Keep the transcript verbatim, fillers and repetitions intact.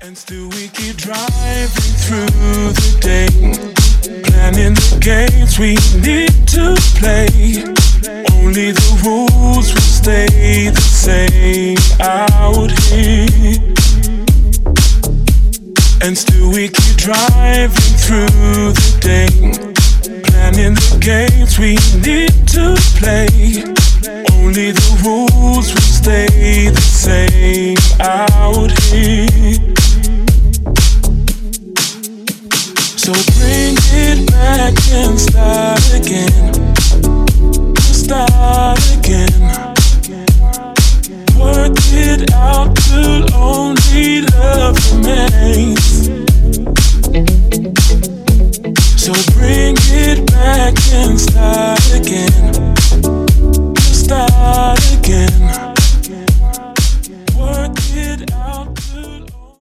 And still we keep driving through the day, planning the games we need to play. Only the rules will stay the same out here. And still we keep driving through the day, planning the games we need to play. Only the rules will stay the same out here. So bring it back and start again. Start again. Work it out till only love remains. So bring it back and start again.